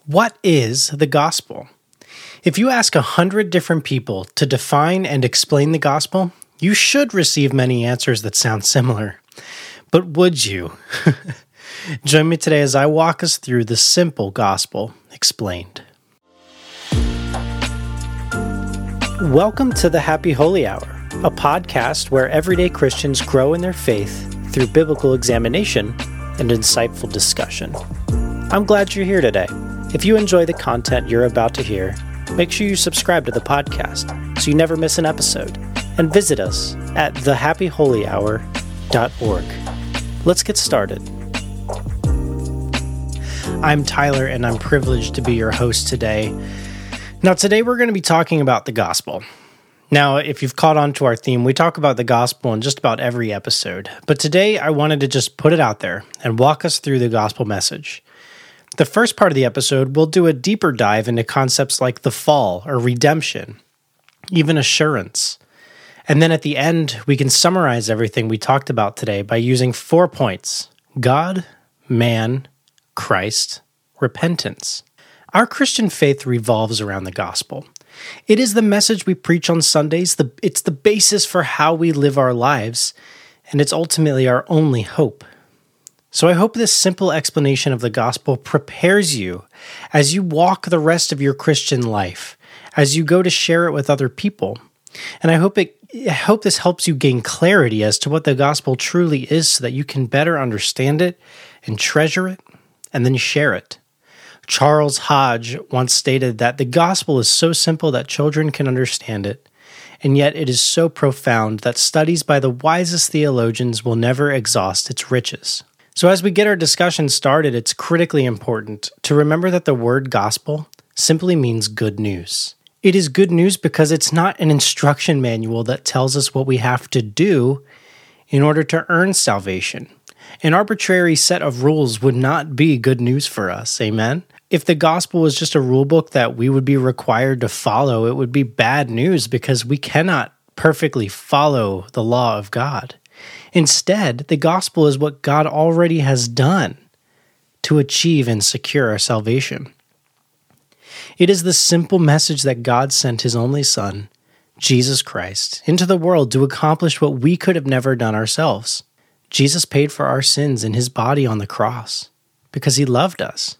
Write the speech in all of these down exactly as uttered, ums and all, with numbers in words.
What is the gospel? If you ask a hundred different people to define and explain the gospel, you should receive many answers that sound similar. But would you? Join me today as I walk us through the simple gospel explained. Welcome to the Happy Holy Hour, a podcast where everyday Christians grow in their faith through biblical examination and insightful discussion. I'm glad you're here today. If you enjoy the content you're about to hear, make sure you subscribe to the podcast so you never miss an episode, and visit us at the happy holy hour dot org. Let's get started. I'm Tyler, and I'm privileged to be your host today. Now, today we're going to be talking about the gospel. Now, if you've caught on to our theme, we talk about the gospel in just about every episode. But today I wanted to just put it out there and walk us through the gospel message. The first part of the episode, we'll do a deeper dive into concepts like the fall or redemption, even assurance. And then at the end, we can summarize everything we talked about today by using four points: God, man, Christ, repentance. Our Christian faith revolves around the gospel. It is the message we preach on Sundays. The, it's the basis for how we live our lives, and it's ultimately our only hope. So I hope this simple explanation of the gospel prepares you as you walk the rest of your Christian life, as you go to share it with other people. And I hope it I hope this helps you gain clarity as to what the gospel truly is so that you can better understand it and treasure it and then share it. Charles Hodge once stated that the gospel is so simple that children can understand it, and yet it is so profound that studies by the wisest theologians will never exhaust its riches. So as we get our discussion started, it's critically important to remember that the word gospel simply means good news. It is good news because it's not an instruction manual that tells us what we have to do in order to earn salvation. An arbitrary set of rules would not be good news for us, amen? If the gospel was just a rule book that we would be required to follow, it would be bad news because we cannot perfectly follow the law of God. Instead, the gospel is what God already has done to achieve and secure our salvation. It is the simple message that God sent His only Son, Jesus Christ, into the world to accomplish what we could have never done ourselves. Jesus paid for our sins in His body on the cross because He loved us.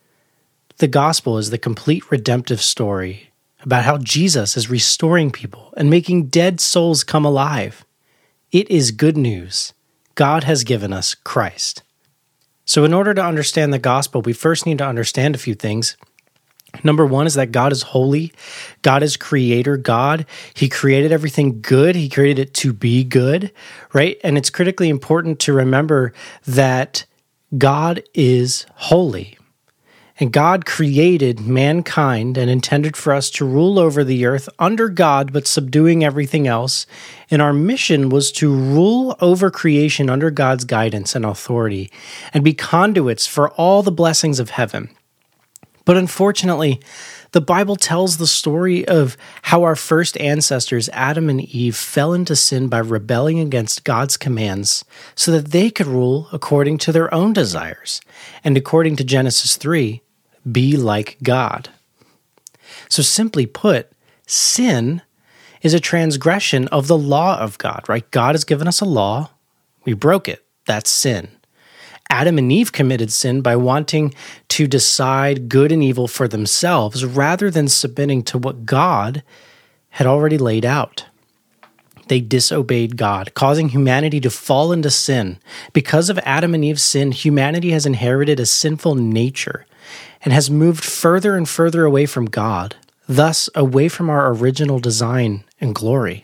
The gospel is the complete redemptive story about how Jesus is restoring people and making dead souls come alive. It is good news. God has given us Christ. So in order to understand the gospel, we first need to understand a few things. Number one is that God is holy. God is creator God. He created everything good. He created it to be good, right? And it's critically important to remember that God is holy. And God created mankind and intended for us to rule over the earth under God, but subduing everything else. And our mission was to rule over creation under God's guidance and authority and be conduits for all the blessings of heaven. But unfortunately, the Bible tells the story of how our first ancestors, Adam and Eve, fell into sin by rebelling against God's commands so that they could rule according to their own desires. And according to Genesis three, be like God. So simply put, sin is a transgression of the law of God, right? God has given us a law. We broke it. That's sin. Adam and Eve committed sin by wanting to decide good and evil for themselves rather than submitting to what God had already laid out. They disobeyed God, causing humanity to fall into sin. Because of Adam and Eve's sin, humanity has inherited a sinful nature and has moved further and further away from God, thus away from our original design and glory.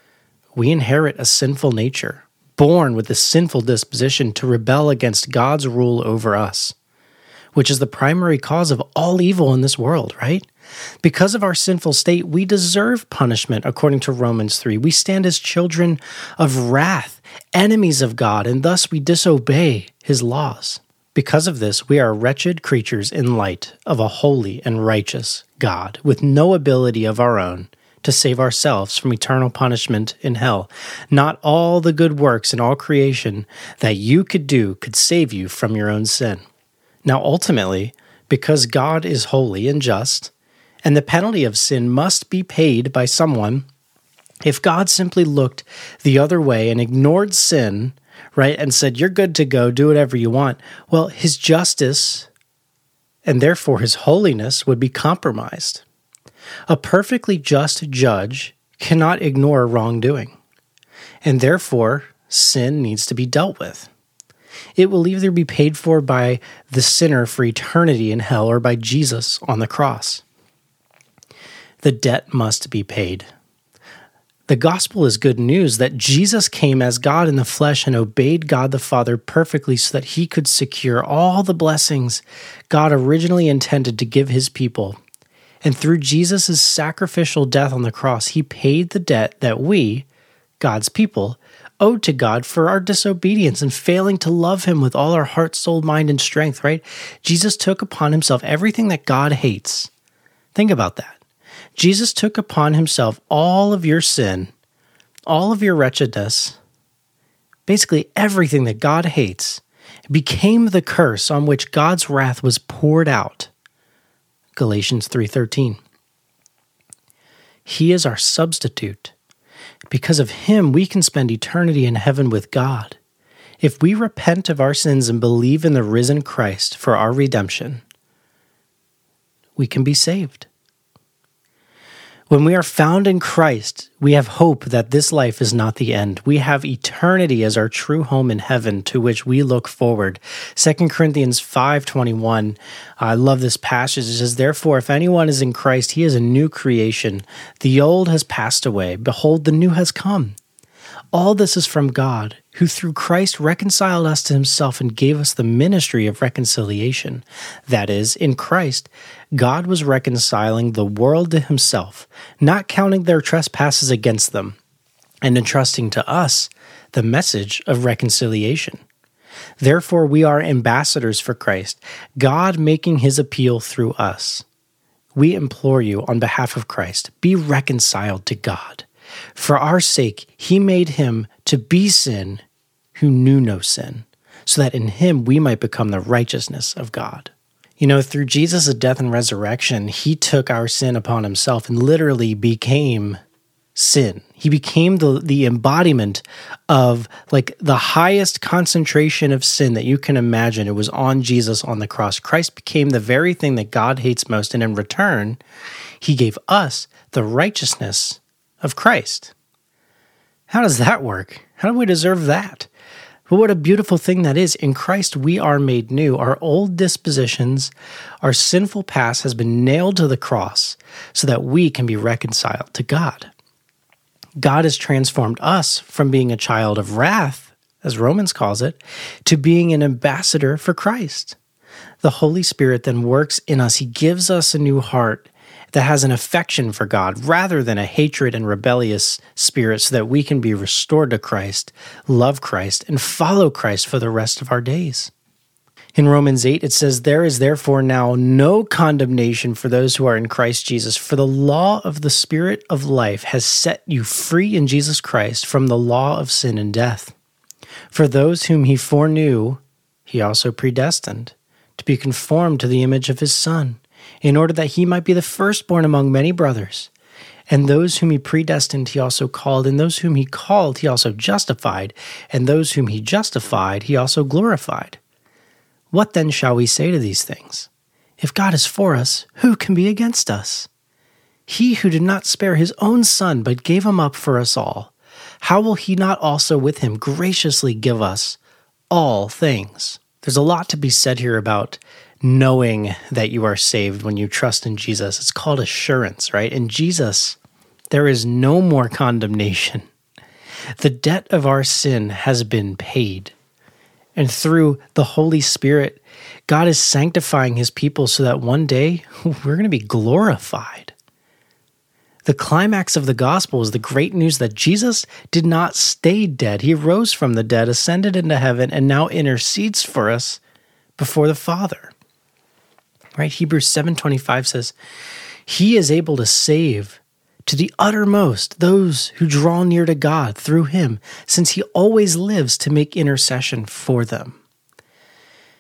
We inherit a sinful nature, born with a sinful disposition to rebel against God's rule over us, which is the primary cause of all evil in this world, right? Because of our sinful state, we deserve punishment according to Romans three. We stand as children of wrath, enemies of God, and thus we disobey His laws. Because of this, we are wretched creatures in light of a holy and righteous God, with no ability of our own to save ourselves from eternal punishment in hell. Not all the good works in all creation that you could do could save you from your own sin. Now, ultimately, because God is holy and just, and the penalty of sin must be paid by someone. If God simply looked the other way and ignored sin, right, and said, you're good to go, do whatever you want, well, his justice and therefore his holiness would be compromised. A perfectly just judge cannot ignore wrongdoing, and therefore sin needs to be dealt with. It will either be paid for by the sinner for eternity in hell or by Jesus on the cross. The debt must be paid. The gospel is good news that Jesus came as God in the flesh and obeyed God the Father perfectly so that he could secure all the blessings God originally intended to give his people. And through Jesus' sacrificial death on the cross, he paid the debt that we, God's people, owed to God for our disobedience and failing to love him with all our heart, soul, mind, and strength, right? Jesus took upon himself everything that God hates. Think about that. Jesus took upon himself all of your sin, all of your wretchedness, basically everything that God hates, became the curse on which God's wrath was poured out. Galatians three thirteen. He is our substitute. Because of him, we can spend eternity in heaven with God. If we repent of our sins and believe in the risen Christ for our redemption, we can be saved. When we are found in Christ, we have hope that this life is not the end. We have eternity as our true home in heaven to which we look forward. Second Corinthians five twenty-one, I love this passage. It says, therefore, if anyone is in Christ, he is a new creation. The old has passed away. Behold, the new has come. All this is from God, who through Christ reconciled us to himself and gave us the ministry of reconciliation. That is, in Christ, God was reconciling the world to himself, not counting their trespasses against them, and entrusting to us the message of reconciliation. Therefore, we are ambassadors for Christ, God making his appeal through us. We implore you on behalf of Christ, be reconciled to God. For our sake, he made him to be sin who knew no sin, so that in him we might become the righteousness of God. You know, through Jesus' death and resurrection, he took our sin upon himself and literally became sin. He became the, the embodiment of like the highest concentration of sin that you can imagine. It was on Jesus on the cross. Christ became the very thing that God hates most, and in return, he gave us the righteousness of Christ. How does that work? How do we deserve that? But what a beautiful thing that is. In Christ, we are made new. Our old dispositions, our sinful past has been nailed to the cross so that we can be reconciled to God. God has transformed us from being a child of wrath, as Romans calls it, to being an ambassador for Christ. The Holy Spirit then works in us. He gives us a new heart that has an affection for God rather than a hatred and rebellious spirit, so that we can be restored to Christ, love Christ, and follow Christ for the rest of our days. In Romans eight, it says, there is therefore now no condemnation for those who are in Christ Jesus, for the law of the Spirit of life has set you free in Jesus Christ from the law of sin and death. For those whom he foreknew, he also predestined to be conformed to the image of his Son, in order that he might be the firstborn among many brothers. And those whom he predestined, he also called, and those whom he called, he also justified, and those whom he justified, he also glorified. What then shall we say to these things? If God is for us, who can be against us? He who did not spare his own Son, but gave him up for us all, how will he not also with him graciously give us all things? There's a lot to be said here about knowing that you are saved when you trust in Jesus. It's called assurance, right? In Jesus, there is no more condemnation. The debt of our sin has been paid. And through the Holy Spirit, God is sanctifying his people so that one day we're going to be glorified. The climax of the gospel is the great news that Jesus did not stay dead. He rose from the dead, ascended into heaven, and now intercedes for us before the Father. Right? Hebrews seven twenty-five says, he is able to save to the uttermost those who draw near to God through him, since he always lives to make intercession for them.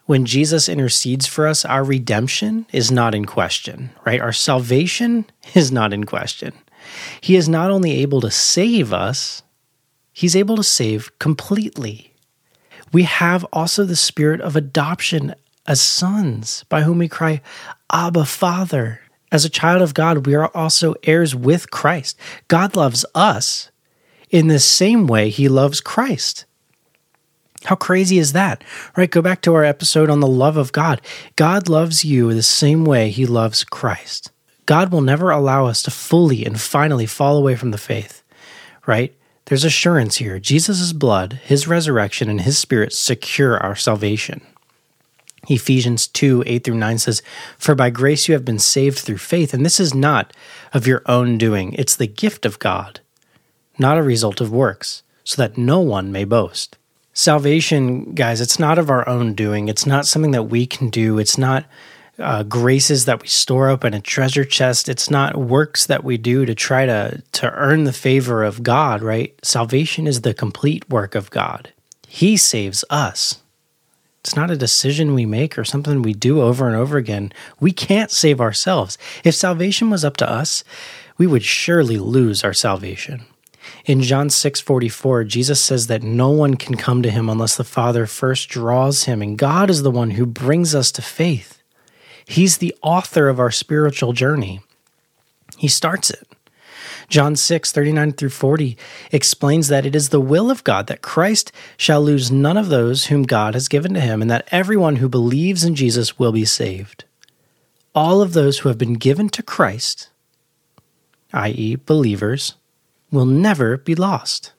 When Jesus intercedes for us, our redemption is not in question, right? Our salvation is not in question. He is not only able to save us, he's able to save completely. We have also the spirit of adoption as sons, by whom we cry, Abba, Father. As a child of God, we are also heirs with Christ. God loves us in the same way he loves Christ. How crazy is that? Right? Go back to our episode on the love of God. God loves you the same way he loves Christ. God will never allow us to fully and finally fall away from the faith, right? There's assurance here. Jesus' blood, his resurrection, and his spirit secure our salvation. Ephesians two, eight through nine says, "For by grace you have been saved through faith, and this is not of your own doing. It's the gift of God, not a result of works, so that no one may boast." Salvation, guys, it's not of our own doing. It's not something that we can do. It's not uh, graces that we store up in a treasure chest. It's not works that we do to try to, to earn the favor of God, right? Salvation is the complete work of God. He saves us. It's not a decision we make or something we do over and over again. We can't save ourselves. If salvation was up to us, we would surely lose our salvation. In John six forty-four, Jesus says that no one can come to him unless the Father first draws him, and God is the one who brings us to faith. He's the author of our spiritual journey. He starts it. John six thirty-nine through forty explains that it is the will of God that Christ shall lose none of those whom God has given to him, and that everyone who believes in Jesus will be saved. All of those who have been given to Christ, that is believers, will never be lost.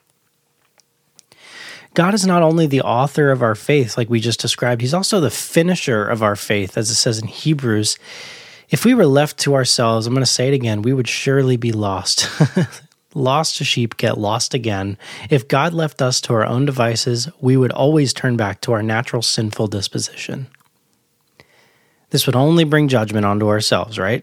God is not only the author of our faith, like we just described, he's also the finisher of our faith, as it says in Hebrews. If we were left to ourselves, I'm going to say it again, we would surely be lost. Lost sheep get lost again. If God left us to our own devices, we would always turn back to our natural sinful disposition. This would only bring judgment onto ourselves, right?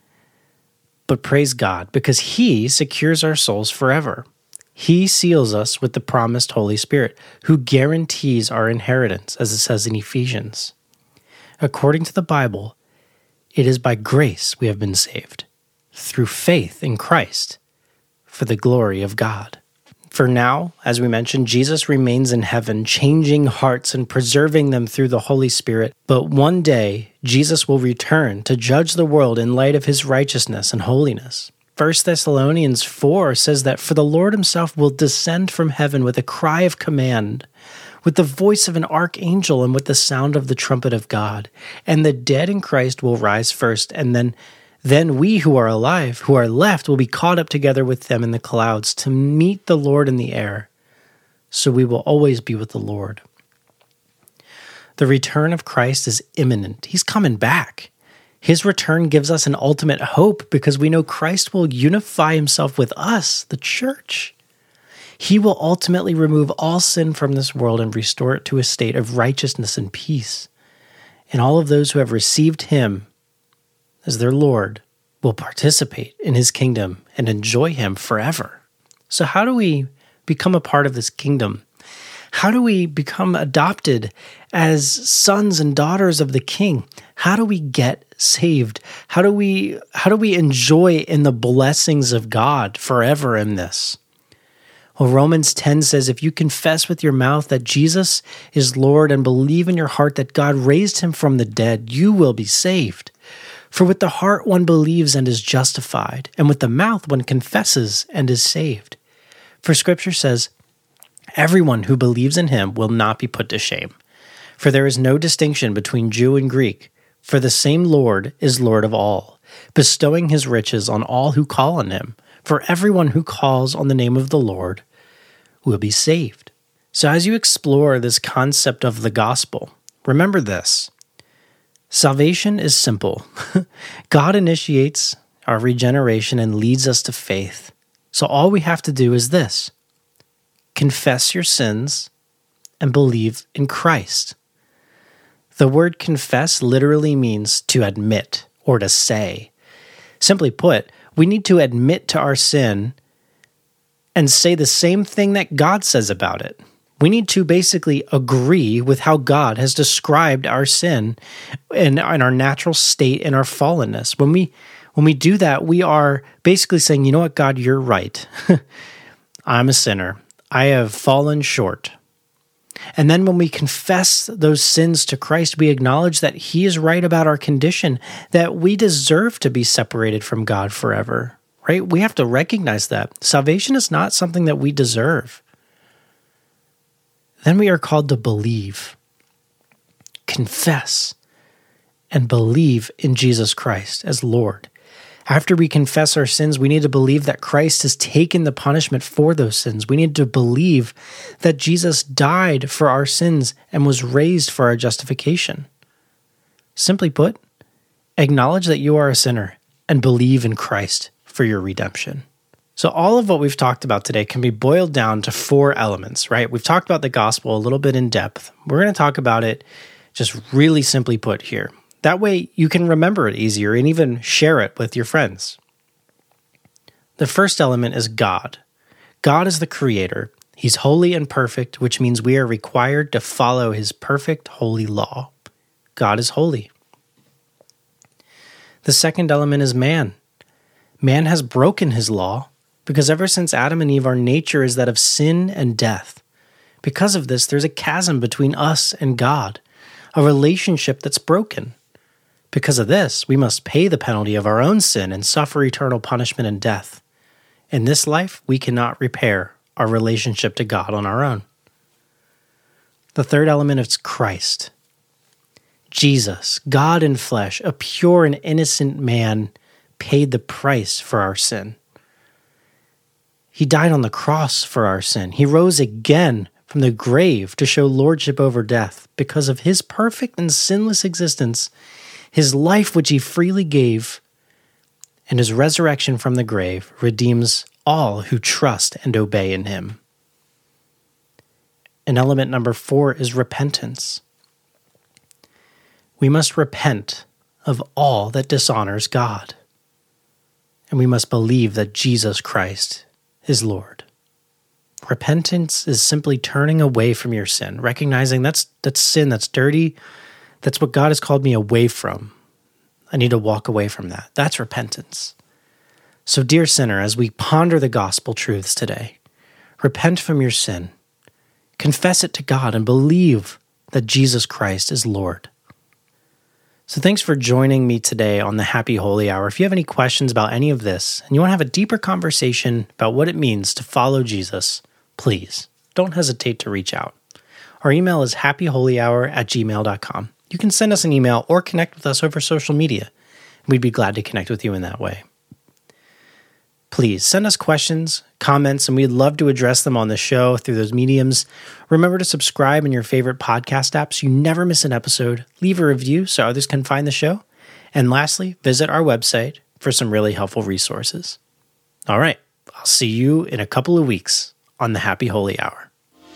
But praise God, because he secures our souls forever. He seals us with the promised Holy Spirit, who guarantees our inheritance, as it says in Ephesians. According to the Bible, it is by grace we have been saved, through faith in Christ, for the glory of God. For now, as we mentioned, Jesus remains in heaven, changing hearts and preserving them through the Holy Spirit. But one day, Jesus will return to judge the world in light of his righteousness and holiness. First Thessalonians four says that, "For the Lord himself will descend from heaven with a cry of command, with the voice of an archangel, and with the sound of the trumpet of God. And the dead in Christ will rise first, and then Then we who are alive, who are left, will be caught up together with them in the clouds to meet the Lord in the air. So we will always be with the Lord." The return of Christ is imminent. He's coming back. His return gives us an ultimate hope because we know Christ will unify himself with us, the church. He will ultimately remove all sin from this world and restore it to a state of righteousness and peace. And all of those who have received him as their Lord will participate in his kingdom and enjoy him forever. So how do we become a part of this kingdom? How do we become adopted as sons and daughters of the King? How do we get saved? How do we how do we enjoy in the blessings of God forever in this? Well, Romans ten says, "If you confess with your mouth that Jesus is Lord and believe in your heart that God raised him from the dead, you will be saved. For with the heart one believes and is justified, and with the mouth one confesses and is saved." For Scripture says, "Everyone who believes in him will not be put to shame. For there is no distinction between Jew and Greek, for the same Lord is Lord of all, bestowing his riches on all who call on him. For everyone who calls on the name of the Lord will be saved." So as you explore this concept of the gospel, remember this. Salvation is simple. God initiates our regeneration and leads us to faith. So all we have to do is this: confess your sins and believe in Christ. The word confess literally means to admit or to say. Simply put, we need to admit to our sin and say the same thing that God says about it. We need to basically agree with how God has described our sin and, and our natural state and our fallenness. When we when we do that, we are basically saying, you know what, God, you're right. I'm a sinner. I have fallen short. And then when we confess those sins to Christ, we acknowledge that He is right about our condition, that we deserve to be separated from God forever, right? We have to recognize that. Salvation is not something that we deserve. Then we are called to believe, confess, and believe in Jesus Christ as Lord. After we confess our sins, we need to believe that Christ has taken the punishment for those sins. We need to believe that Jesus died for our sins and was raised for our justification. Simply put, acknowledge that you are a sinner and believe in Christ for your redemption. So all of what we've talked about today can be boiled down to four elements, right? We've talked about the gospel a little bit in depth. We're going to talk about it just really simply put here. That way you can remember it easier and even share it with your friends. The first element is God. God is the creator. He's holy and perfect, which means we are required to follow His perfect, holy law. God is holy. The second element is man. Man has broken His law because ever since Adam and Eve, our nature is that of sin and death. Because of this, there's a chasm between us and God, a relationship that's broken. Because of this, we must pay the penalty of our own sin and suffer eternal punishment and death. In this life, we cannot repair our relationship to God on our own. The third element is Christ. Jesus, God in flesh, a pure and innocent man, paid the price for our sin. He died on the cross for our sin. He rose again from the grave to show lordship over death. Because of His perfect and sinless existence, His life which He freely gave, and His resurrection from the grave redeems all who trust and obey in Him. And element number four is repentance. We must repent of all that dishonors God. And we must believe that Jesus Christ is Lord. Repentance is simply turning away from your sin, recognizing that's that's sin, that's dirty. That's what God has called me away from. I need to walk away from that. That's repentance. So, dear sinner, as we ponder the gospel truths today, repent from your sin, confess it to God, and believe that Jesus Christ is Lord. So thanks for joining me today on the Happy Holy Hour. If you have any questions about any of this, and you want to have a deeper conversation about what it means to follow Jesus, please don't hesitate to reach out. Our email is happy holy hour at gmail dot com. You can send us an email or connect with us over social media. We'd be glad to connect with you in that way. Please send us questions, comments, and we'd love to address them on the show through those mediums. Remember to subscribe in your favorite podcast app so you never miss an episode. Leave a review so others can find the show. And lastly, visit our website for some really helpful resources. All right, I'll see you in a couple of weeks on the Happy Holy Hour.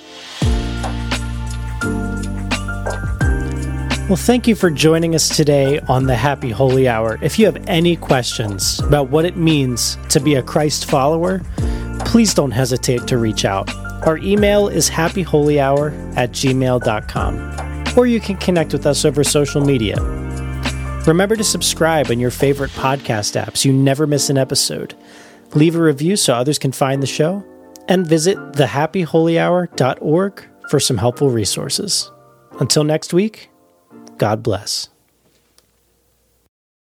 Well, thank you for joining us today on the Happy Holy Hour. If you have any questions about what it means to be a Christ follower, please don't hesitate to reach out. Our email is happy holy hour at gmail dot com, or you can connect with us over social media. Remember to subscribe on your favorite podcast app so you never miss an episode. Leave a review so others can find the show, and visit the happy holy hour dot org for some helpful resources. Until next week, God bless.